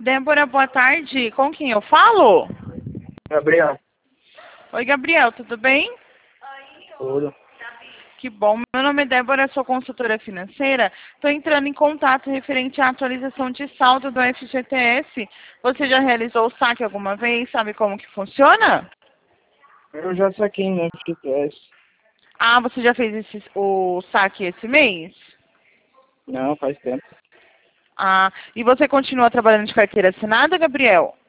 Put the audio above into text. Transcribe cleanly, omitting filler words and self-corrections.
Débora, boa tarde. Com quem eu falo? Gabriel, Oi, Gabriel, tudo bem? tudo. Que bom. Meu nome é Débora, sou consultora financeira. Estou entrando em contato referente à atualização de saldo do FGTS. Você já realizou o saque alguma vez? Sabe como que funciona? Eu já saquei no FGTS. Ah, você já fez o saque esse mês? Não, faz tempo. Ah, e você continua trabalhando de carteira assinada, Gabriel?